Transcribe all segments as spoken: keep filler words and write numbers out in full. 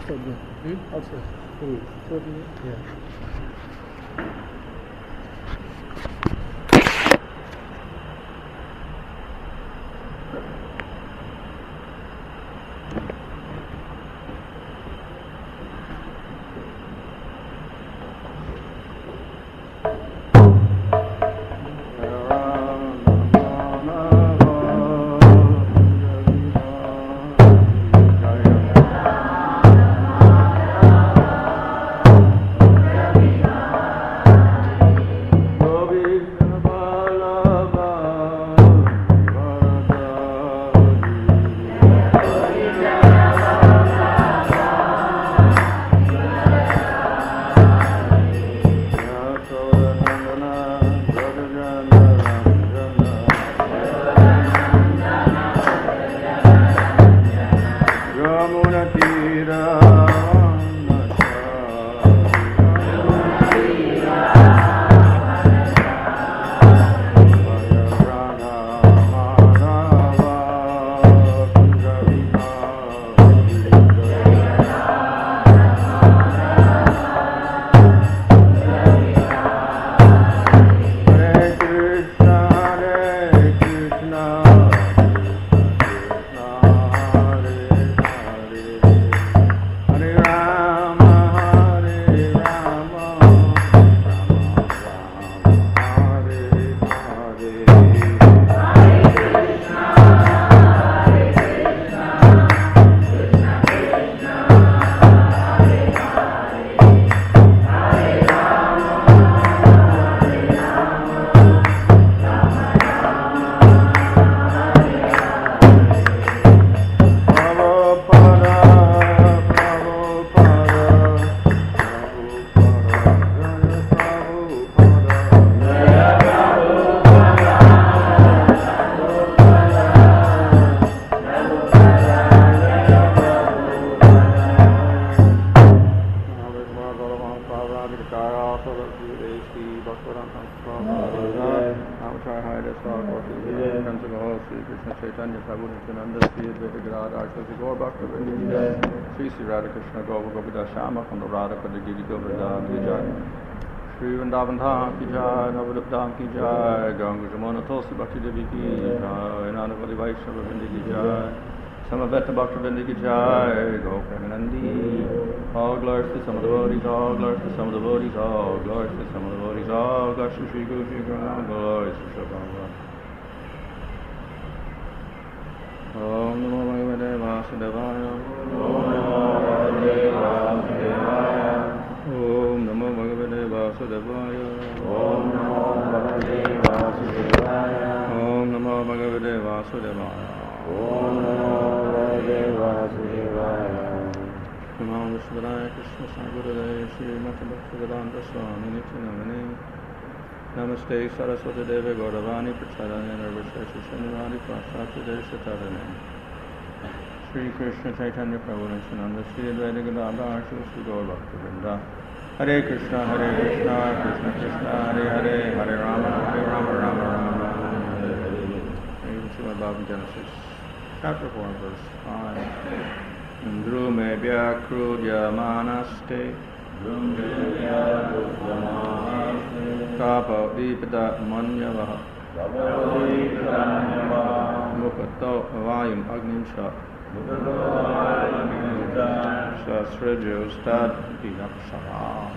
outside, yeah. Hmm? Outside. Hmm. Totally. Yeah. Shri Vrindavan Dham ki jai, Navadip Dham ki jai, Ganga Jamuna Tulsi Bhakti Devi ki jai, Anandavadi Vaishnava Vindi ki jai, Samaveta Bhakti Vindi ki jai, Gopanandi. All glories to some of the devotees, all glories to some of the devotees, all glories to some of the devotees, all glories to Shri Guru Shri Guru, glories to Shri Bhagavan. Om Namo Bhagavate Vasudevaya. Om Namo Bhagavate Vasudevaya. Om Namo Bhagavate Vasudevaya. Om Namo Bhagavate Vasudevaya. Om Namo Bhagavate Vasudevaya. Om Namo Bhagavate Vasudevaya. Namo Vishwadaya Krishna Sagurade Shri Mata Bhaktivedanta Swami Nityanamani. Namaste Saraswati Deve Gauravani Prachadani Nirvashesha Shanivadi Prasatya Deshatadani. Shri Krishna Chaitanya Prabhu Nityananda Shri Advaita Gadadhar Shri Gaur Bhaktivinoda. Hare Krishna, Hare Krishna, Krishna Krishna, Hare Hare, Hare Rama, Hare Rama, Rama Rama, Hare Hare. Even Srimad Bhagavatam Genesis, chapter four, verse five. Drume Bhyakrudya Manaste, Drume Bhyakrudya Manaste, Kapo Dipada Manyavaha, Kapo Dipada Manyavaha, Mukato Vayum Agninsha, Sasrajo Stad Dinapsara.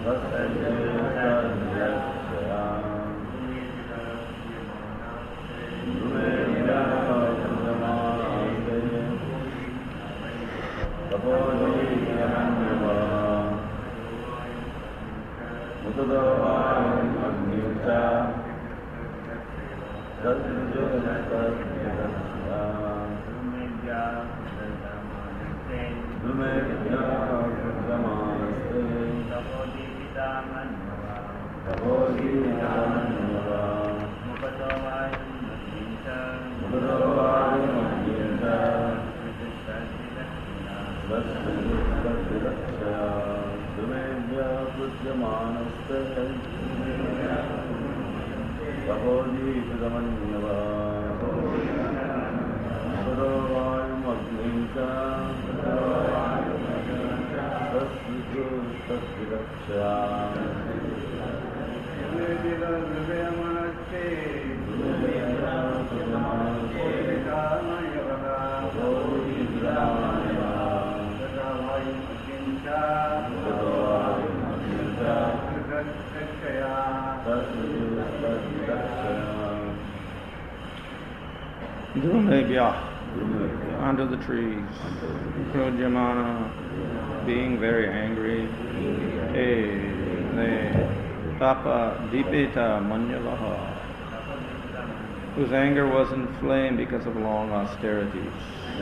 Drumebhya, under the trees, Krujamana, being very angry, E, Ne, Tapa, Dipita, Manyavaha, whose anger was inflamed because of long austerities.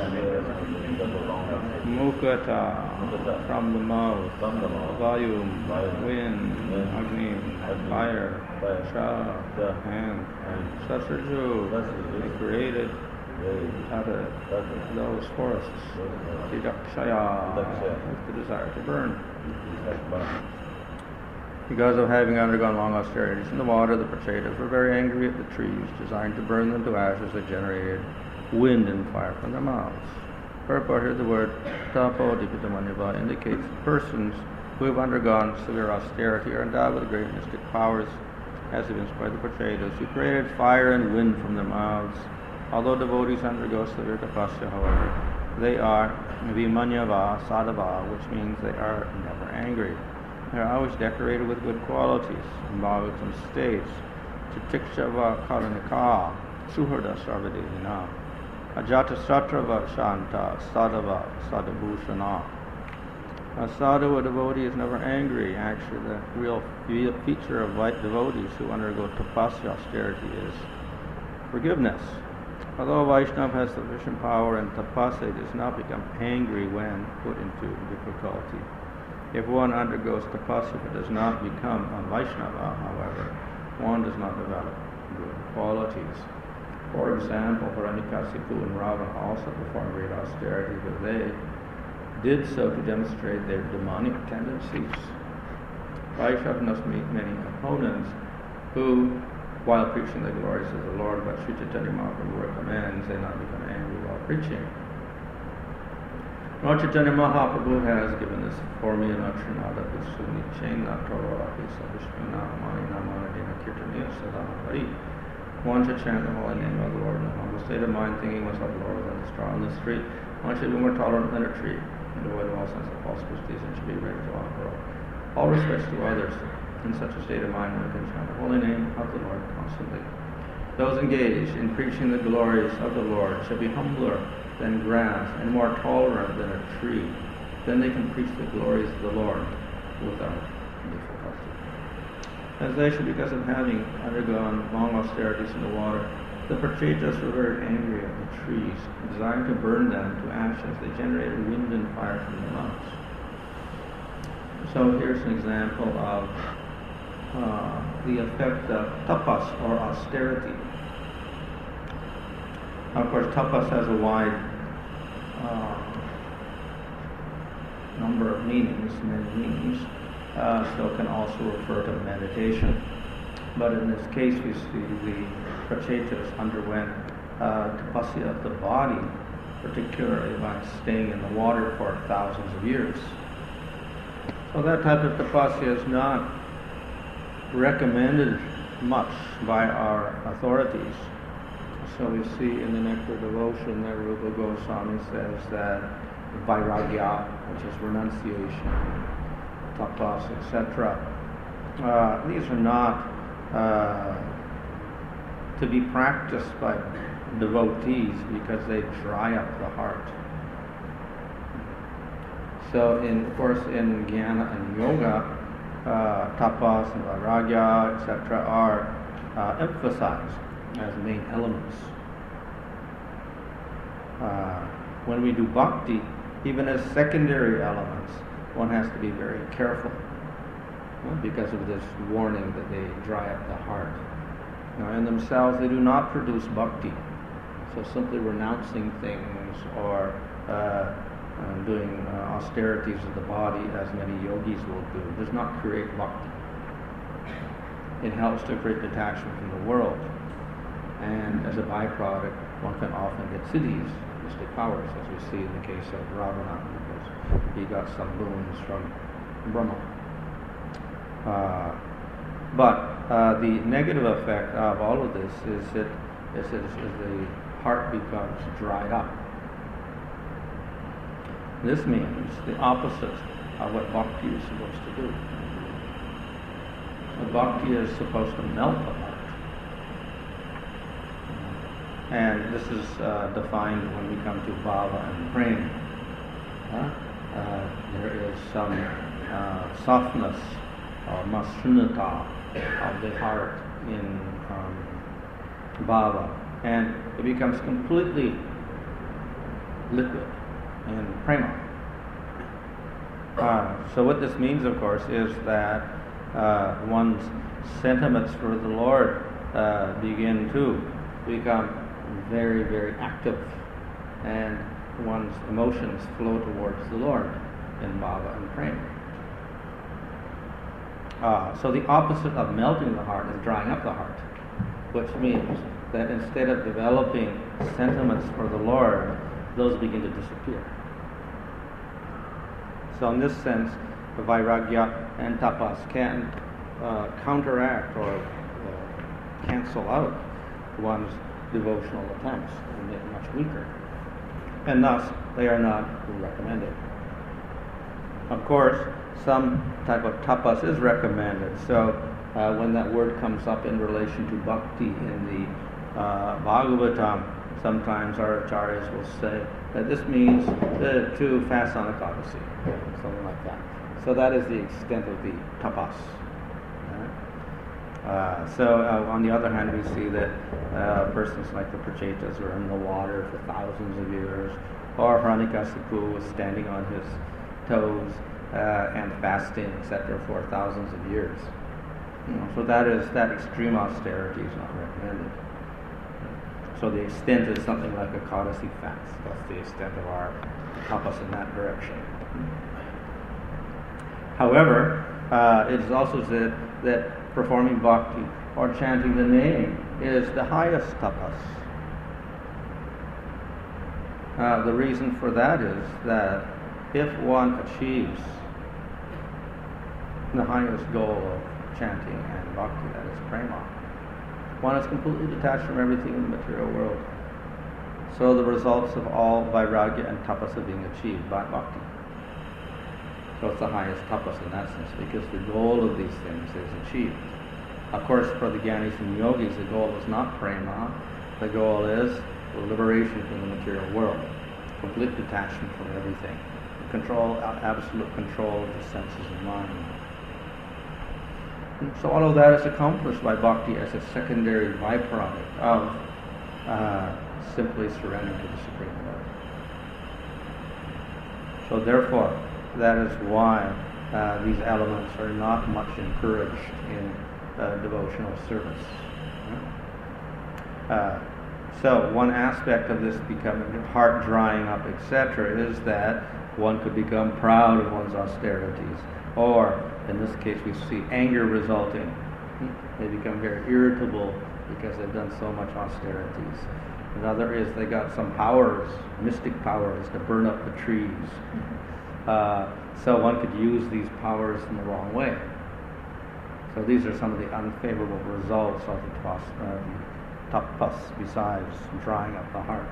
Mukata, from the mouth, Vayum, wind, Agni, fire, Sha, hand, Sasraju, they created Tata, those forests, Didakshaya, with the desire to burn. Because of having undergone long austerities in the water, the Prachetas were very angry at the trees, desiring to burn them to ashes that generated wind and fire from their mouths. Purport here, the word tapo dipitamanyava indicates persons who have undergone severe austerity are endowed with great mystic powers, as evinced by the Prachetas, who created fire and wind from their mouths. Although devotees undergo severe tapasya, however, they are vimanyava sadhava, which means they are never angry. They are always decorated with good qualities. In Bhagavatam states, Titikshava karanika, suhrda sarvadevina, ajata satrava shanta, sadhava sadhabhushana. A sadhu, a devotee, is never angry. Actually, the real feature of devotees who undergo tapasya, austerity, is forgiveness. Although Vaishnava has sufficient power in tapasya, it does not become angry when put into difficulty. If one undergoes tapasya but does not become a Vaishnava, however, one does not develop good qualities. For example, Hiranyakasipu and Ravana also performed great austerity, but they did so to demonstrate their demonic tendencies. Vaishnava must meet many opponents who, while preaching the glories of the Lord, but Sri Chaitanya Mahaprabhu recommends they not become angry while preaching. Lord Chaitanya Mahaprabhu has given this for me in Akshanada Visuni Chaina Toraki Sabishna Mani Namana Dina Kirtaniya Sadhana Hari. One should chant the holy name of the Lord in a humble state of mind, thinking oneself lower than the straw on the street. One should be more tolerant than a tree, and devoid of all sense of false prestige, and should be ready to offer all respects to others. In such a state of mind, one can chant the holy name of the Lord constantly. Those engaged in preaching the glories of the Lord shall be humbler than grass and more tolerant than a tree. Then they can preach the glories of the Lord without difficulty. As they should, because of having undergone long austerities in the water, the Prachetas were very angry at the trees, desiring to burn them to ashes. They generated wind and fire from their mouths. So here's an example of uh, the effect of tapas, or austerity. Of course, tapas has a wide uh, number of meanings, many meanings, uh, so it can also refer to meditation. But in this case, we see the Prachetas underwent uh, tapasya of the body, particularly by staying in the water for thousands of years. So that type of tapasya is not recommended much by our authorities. So we see in the Nectar of Devotion that Rupa Goswami says that vairagya, which is renunciation, tapas, et cetera, uh, these are not uh, to be practiced by devotees because they dry up the heart. So, in, of course, in Jnana and Yoga, uh, tapas and vairagya, et cetera, are uh, emphasized as main elements. Uh, when we do bhakti, even as secondary elements, one has to be very careful uh, because of this warning that they dry up the heart. Now, in themselves, they do not produce bhakti. So simply renouncing things or uh, uh, doing uh, austerities of the body, as many yogis will do, does not create bhakti. It helps to create detachment from the world. And as a byproduct, one can often get siddhis, mystic powers, as we see in the case of Ravana, because he got some boons from Brahma. Uh, but uh, the negative effect of all of this is that is that is the heart becomes dried up. This means the opposite of what bhakti is supposed to do. So bhakti is supposed to melt the heart. And this is uh, defined when we come to bhava and prema. Uh, uh, there is some uh, softness or mashrunata of the heart in um, bhava, and it becomes completely liquid in prema. Uh, so what this means, of course, is that uh, one's sentiments for the Lord uh, begin to become very, very active, and one's emotions flow towards the Lord in bhava and prema. Uh, so the opposite of melting the heart is drying up the heart, which means that instead of developing sentiments for the Lord, those begin to disappear. So in this sense, vairagya and tapas can uh, counteract or uh, cancel out one's devotional attempts and make it much weaker. And thus, they are not recommended. Of course, some type of tapas is recommended. So uh, when that word comes up in relation to bhakti in the uh, Bhagavatam, sometimes our acharyas will say that this means uh, to fast on Ekadasi, something like that. So that is the extent of the tapas. Uh, so uh, on the other hand, we see that uh, persons like the Prachetas were in the water for thousands of years, or Hiranyakasipu was standing on his toes uh, and fasting, et cetera, for thousands of years. You know, so that is that extreme austerity is not recommended. So the extent is something like a Ekadasi fast. That's the extent of our tapas in that direction. However, uh, it is also said that performing bhakti or chanting the name is the highest tapas. Uh, the reason for that is that if one achieves the highest goal of chanting and bhakti, that is prema, one is completely detached from everything in the material world. So the results of all vairagya and tapas are being achieved by bhakti. So it's the highest tapas in that sense, because the goal of these things is achieved. Of course, for the Gyanis and Yogis, the goal is not prema. The goal is liberation from the material world, complete detachment from everything, control, absolute control of the senses and mind. And so all of that is accomplished by bhakti as a secondary byproduct of uh, simply surrendering to the Supreme Lord. So therefore, that is why uh, these elements are not much encouraged in uh, devotional service. Uh, so one aspect of this becoming heart drying up, et cetera, is that one could become proud of one's austerities, or in this case we see anger resulting. They become very irritable because they've done so much austerities. Another is they got some powers, mystic powers, to burn up the trees. Uh, so one could use these powers in the wrong way. So these are some of the unfavorable results of the tapas, uh, tapas besides drying up the heart.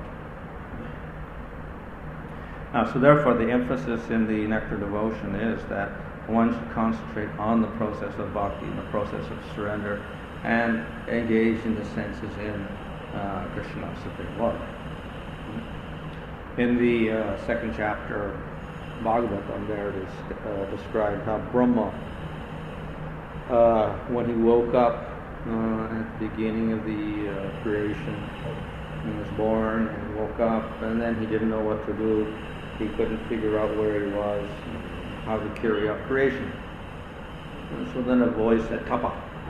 Now, so therefore the emphasis in the nectar devotion is that one should concentrate on the process of bhakti, the process of surrender, and engage in the senses in uh, Krishna, Supreme Lord. In the uh, second chapter Bhagavatam, there it is uh, described how Brahma, uh, when he woke up uh, at the beginning of the uh, creation, he was born and woke up, and then he didn't know what to do. He couldn't figure out where he was, how to carry out creation. And so then a voice said, Tapa.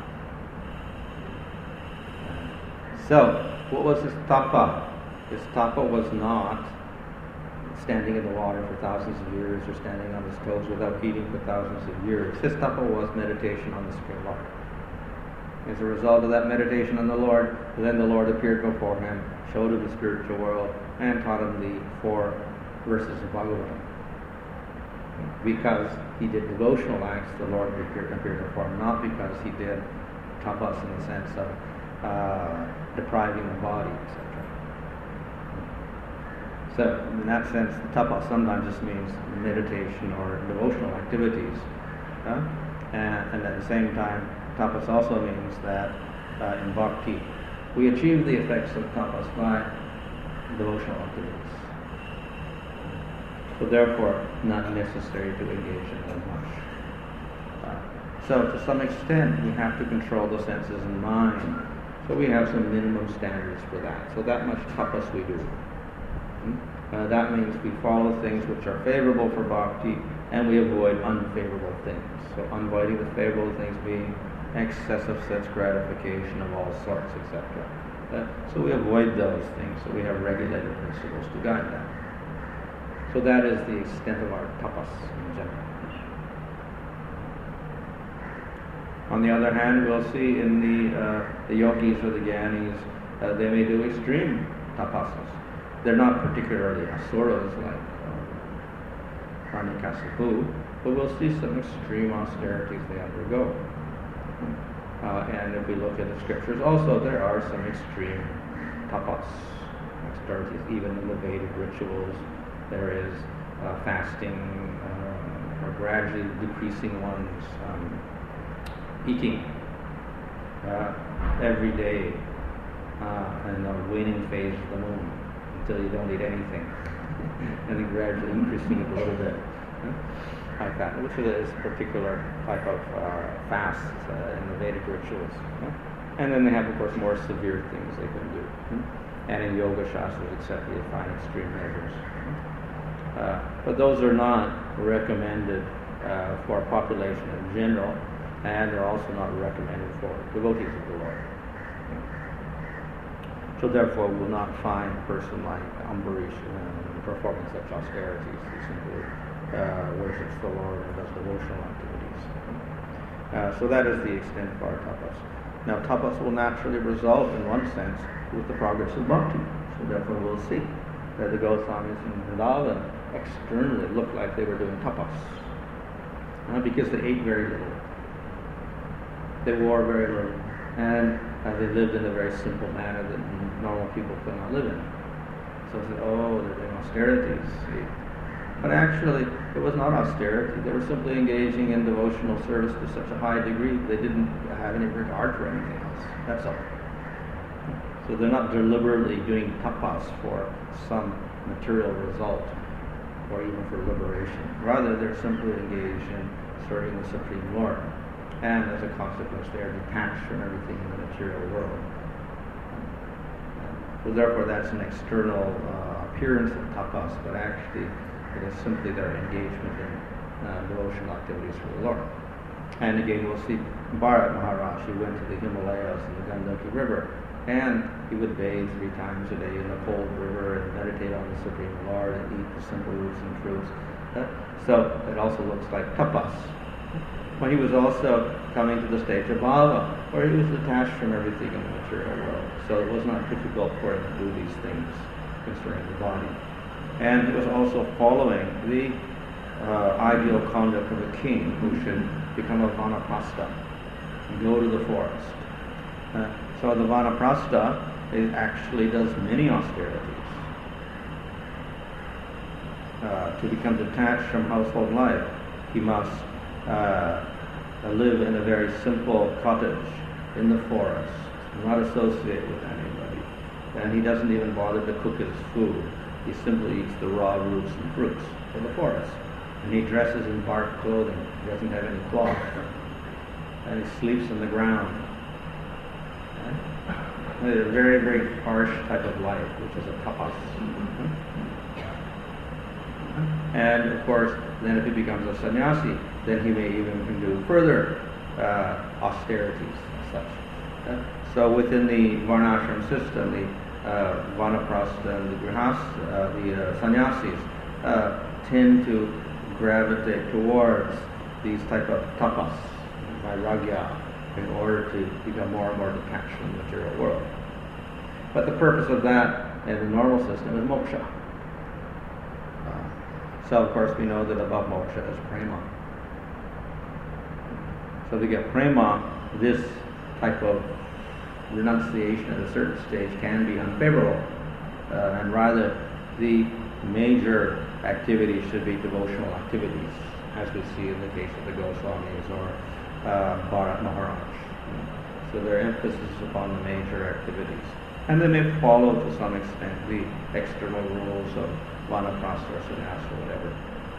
So, what was his tapa? His tapa was not standing in the water for thousands of years or standing on his toes without eating for thousands of years. His tapa was meditation on the Supreme Lord. As a result of that meditation on the Lord, then the Lord appeared before him, showed him the spiritual world, and taught him the four verses of Bhagavatam. because he did devotional acts, the Lord appeared, appeared in form, not because he did tapas in the sense of uh, depriving the body, et cetera. So, in that sense, the tapas sometimes just means meditation or devotional activities. Huh? And, and at the same time, tapas also means that uh, in bhakti, we achieve the effects of tapas by devotional activities. So therefore, not necessary to engage in them much. Uh, so to some extent, we have to control the senses and mind. So we have some minimum standards for that. So that much tapas we do. Hmm? Uh, that means we follow things which are favorable for bhakti, and we avoid unfavorable things. So avoiding the favorable things being excessive sense gratification of all sorts, et cetera. Uh, so we avoid those things. So we have regulated principles to guide that. So that is the extent of our tapas in general. On the other hand, we'll see in the uh, the yogis or the gyanis, uh, they may do extreme tapasas. They're not particularly asuras like Hiranyakasipu, but we'll see some extreme austerities they undergo. Uh, and if we look at the scriptures, also there are some extreme tapas, austerities, even in the Vedic rituals. There is uh, fasting, uh, or gradually decreasing one's um, eating uh, every day, uh, in the waning phase of the moon until you don't eat anything, and then gradually increasing it a little bit, uh, like that, which is a particular type of uh, fast uh, in the Vedic rituals. Uh, and then they have, of course, more severe things they can do. Uh, and in Yoga Shastras, et cetera, you find extreme measures. Uh, but those are not recommended uh, for a population in general, and they're also not recommended for devotees of the Lord. So therefore, we will not find a person like Ambarish uh, performing such austerities. He simply uh, worships the Lord and does devotional activities. Uh, so that is the extent of our tapas. Now, tapas will naturally result, in one sense, with the progress of bhakti. So therefore, we'll see that the Goswamis in Vrindavan externally looked like they were doing tapas, uh, because they ate very little, they wore very little, and uh, they lived in a very simple manner that normal people could not live in. So they said, oh, they're doing austerities. See? But actually, it was not austerity. They were simply engaging in devotional service to such a high degree they didn't have any regard for anything else. That's all. So they're not deliberately doing tapas for some material result, or even for liberation. Rather, they're simply engaged in serving the Supreme Lord. And as a consequence, they are detached from everything in the material world. So therefore, that's an external uh, appearance of tapas, but actually it is simply their engagement in uh, devotional activities for the Lord. And again, we'll see Bharat Maharaj, who went to the Himalayas and the Gandaki River, and he would bathe three times a day in the cold river and meditate on the Supreme Lord and eat the simple roots and fruits. Uh, so it also looks like tapas. But he was also coming to the stage of bhava, where he was detached from everything in the material world. So it was not difficult for him to do these things concerning the body. And he was also following the uh, ideal conduct of a king who should become a vanaprastha and go to the forest. Uh, so the vanaprastha is actually does many austerities. Uh, to become detached from household life, he must Uh, live in a very simple cottage in the forest, not associate with anybody. And he doesn't even bother to cook his food. He simply eats the raw roots and fruits of the forest. And he dresses in bark clothing. He doesn't have any cloth. And he sleeps on the ground. Right? A very, very harsh type of life, which is a tapas. And of course, then if he becomes a sannyasi, then he may even do further uh, austerities and such. Uh, so within the varnashram system, the uh, vanaprastha and the grihastha, uh, the uh, sannyasis, uh, tend to gravitate towards these type of tapas, vairagya, in order to become more and more detached from the material world. But the purpose of that in the normal system is moksha. So of course we know that above moksha is prema. So to get prema, this type of renunciation at a certain stage can be unfavorable, uh, and rather the major activities should be devotional activities, as we see in the case of the Goswamis or uh, Bharat Maharaj. So their emphasis is upon the major activities. And they may follow to some extent the external rules of vanaprastha or sannyasa or whatever.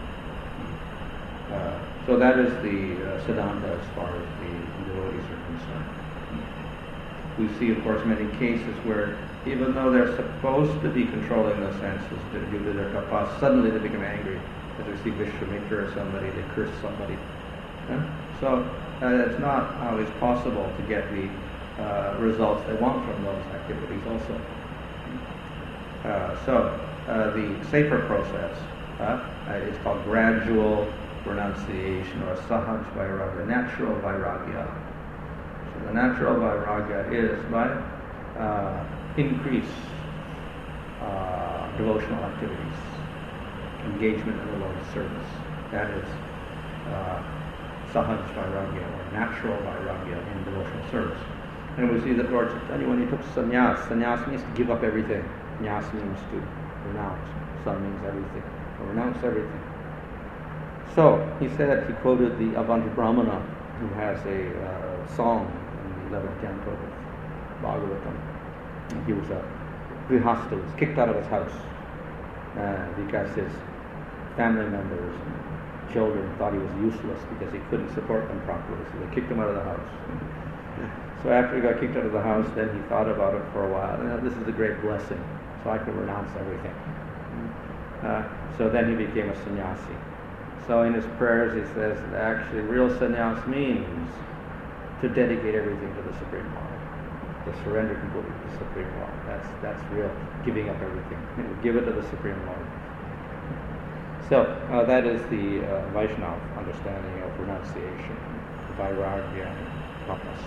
Uh, so that is the uh, siddhanta as far as the devotees are concerned. We see, of course, many cases where even though they're supposed to be controlling the senses due to their tapas, suddenly they become angry. As we see Vishwamitra or somebody, they curse somebody. Yeah? So uh, it's not always possible to get the uh, results they want from those activities also. Uh, so uh, the safer process uh, is called gradual renunciation or sahaj vairagya, natural vairagya. So the natural vairagya is by uh, increase uh, devotional activities, engagement in the Lord's service. That is uh, sahaj vairagya or natural vairagya in devotional service. And we see that Lord Chaitanya, when he took sannyas, sannyas means to give up everything. Nyas means to renounce. San means everything. To renounce everything. So he said, he quoted the Avanti Brahmana, who has a uh, song in the eleventh canto of Bhagavatam. And he was a grihastha, he was kicked out of his house uh, because his family members and children thought he was useless because he couldn't support them properly. So they kicked him out of the house. So after he got kicked out of the house, then he thought about it for a while. And this is a great blessing, so I can renounce everything. Uh, so then he became a sannyasi. So in his prayers he says that actually real sannyas means to dedicate everything to the Supreme Lord, to surrender completely to the Supreme Lord. That's that's real giving up everything. Give it to the Supreme Lord. So uh, that is the uh, Vaishnava understanding of renunciation, vairagya, and tapas.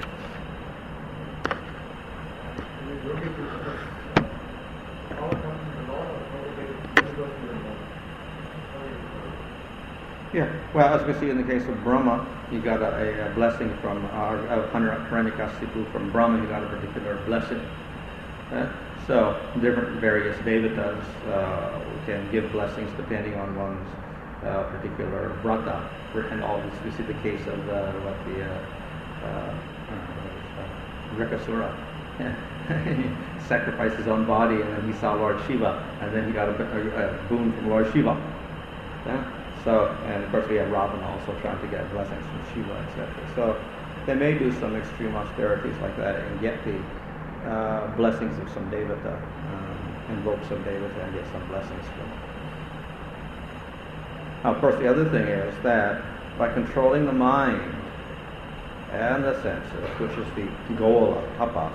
Yeah, well, as we see in the case of Brahma, he got a, a blessing from our uh, Hiranyakasipu from Brahma. He got a particular blessing. Uh, so different various devatas uh, can give blessings depending on one's uh, particular vrata. And always we see the case of uh, what the uh, uh, uh, Drakasura. He sacrificed his own body, and then he saw Lord Shiva, and then he got a, a, a boon from Lord Shiva. Yeah? So, and of course we have Ravana also trying to get blessings from Shiva, et cetera. So they may do some extreme austerities like that and get the uh, blessings of some devata, um, invoke some devata and get some blessings from it. Now, of course, the other thing is that by controlling the mind and the senses, which is the goal of tapas,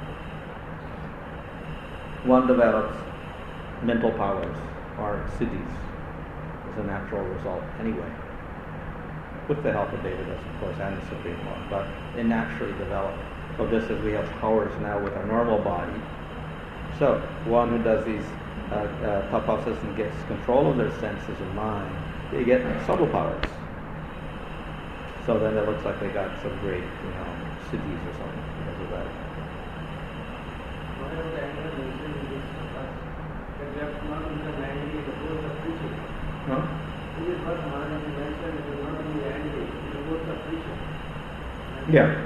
one develops mental powers or siddhis as a natural result anyway, with the help of devatas, of course, and the Supreme Lord, but they naturally develop. So just as we have powers now with our normal body, so one who does these uh, uh, tapasas and gets control of their senses and mind, they get subtle powers. So then it looks like they got some great, you know, siddhis or something because of that. Huh? Yeah.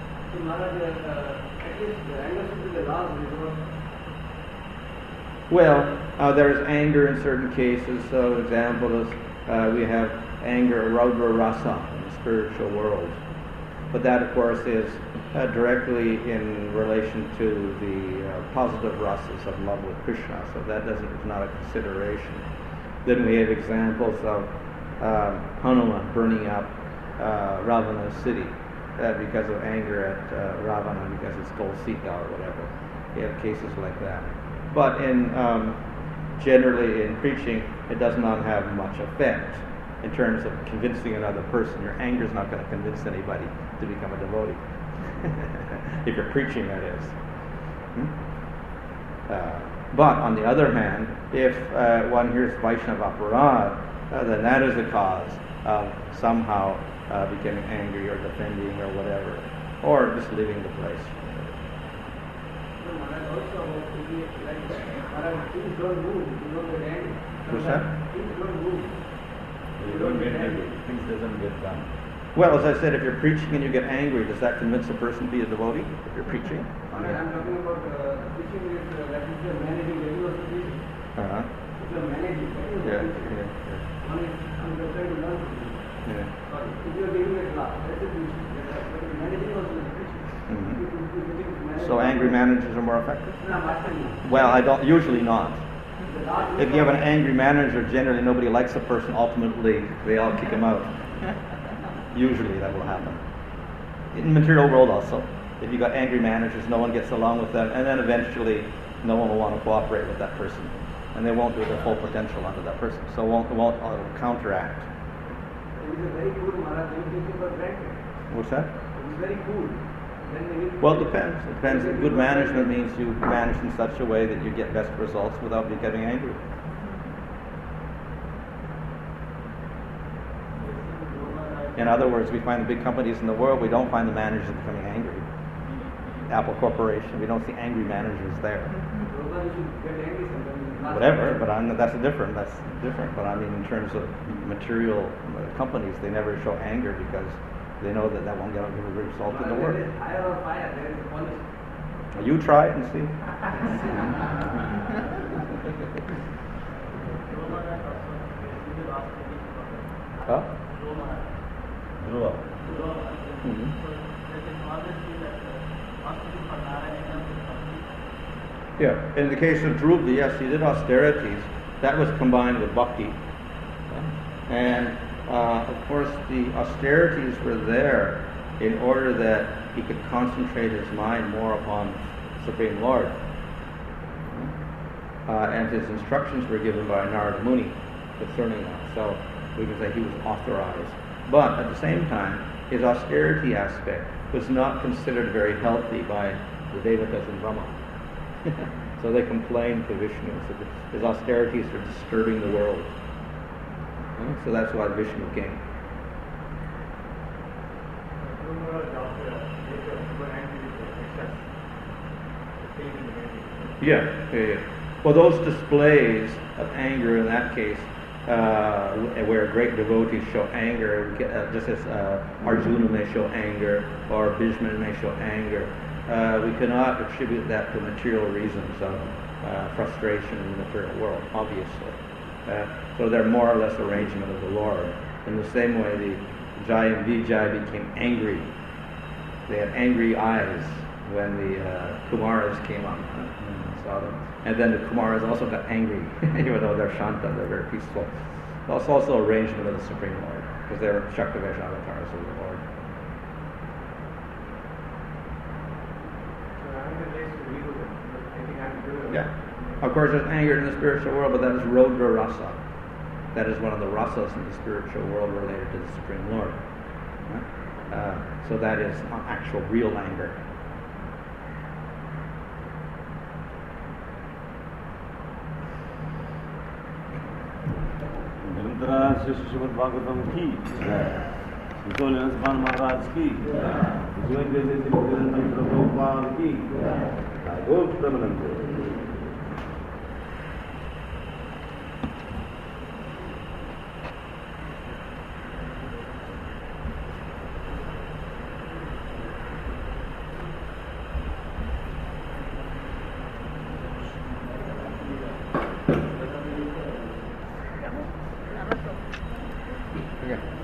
Well, uh, there's anger in certain cases. So, example is uh, we have anger, Raudra Rasa, in the spiritual world. But that, of course, is uh, directly in relation to the uh, positive rasas of love with Krishna. So that doesn't is not a consideration. Then we have examples of uh, Hanuman burning up uh, Ravana's city uh, because of anger at uh, Ravana because he stole Sita or whatever. We have cases like that. But in um, generally in preaching, it does not have much effect in terms of convincing another person. Your anger is not going to convince anybody to become a devotee. If you're preaching, that is. Hmm? Uh, But on the other hand, if uh, one hears Vaishnava Aparad, uh, then that is a cause of somehow uh, becoming angry or defending or whatever, or just leaving the place. What's that? You don't get angry. Things doesn't get done. Well, as I said, if you're preaching and you get angry, does that convince a person to be a devotee? If you're preaching? I'm talking about uh, preaching is uh, that is the managing the university. Uh-huh. If you're managing, that is Yeah, the yeah, I'm, I'm just trying to learn from you. yeah. Sorry, if you're giving a class, that is preaching. But managing also is preaching. Mhm. If you- if you think managing- So angry managers are more effective? No, I'm asking you. Well, I don't, usually not. The last If you have an angry manager, generally nobody likes the person, ultimately they all kick him out. Usually that will happen. In the material world also, if you got angry managers, no one gets along with them, and then eventually no one will want to cooperate with that person, and they won't do their full potential under that person, so it won't, it won't uh, counteract. It is a very cool Maharaj, then you take it for granted. What's that? It is very cool. Then they will- Well, it depends. It depends. Good management means you manage in such a way that you get best results without becoming angry. In other words, we find the big companies in the world, we don't find the managers becoming angry. Apple Corporation, we don't see angry managers there. Prabhupada, you should get angry sometimes. Last Whatever, time. but I'm, that's different. That's different. But I mean, in terms of material uh, companies, they never show anger because they know that that won't get a good result in the There work. is fire or fire, there is a polish. You try it and see. Huh? Dhruva. Mhm. Yeah, in the case of Dhruva, yes, he did austerities. That was combined with bhakti. And uh, of course, the austerities were there in order that he could concentrate his mind more upon Supreme Lord. Uh, and his instructions were given by Narada Muni concerning that. So we can say he was authorized. But at the same time, his austerity aspect was not considered very healthy by the Devatas and Brahma. So they complained to Vishnu that his austerities are disturbing the world. So that's why Vishnu came. Yeah, yeah, yeah. Well, those displays of anger in that case, uh, where great devotees show anger, uh, just as uh, Arjuna may show anger or Bhishma may show anger, uh, we cannot attribute that to material reasons of uh, frustration in the material world, obviously. Uh, so they're more or less arrangement of the Lord. In the same way, the Jai and Vijay became angry. They had angry eyes when the uh, Kumaras came up and saw them. And then the Kumaras also got angry, even though they're Shanta, they're very peaceful. That's also arrangement of the Supreme Lord, because they're Shaktavesh avatars of the Lord. Yeah. Of course, there's anger in the spiritual world, but that is Rodra Rasa. That is one of the rasas in the spiritual world related to the Supreme Lord. Uh, so that is actual real anger. निरंतर श्री श्रीमद् भागवतम की विश्वनाथ महाराज की विश्व प्रभुपाद की गोप्तमनंद Yeah.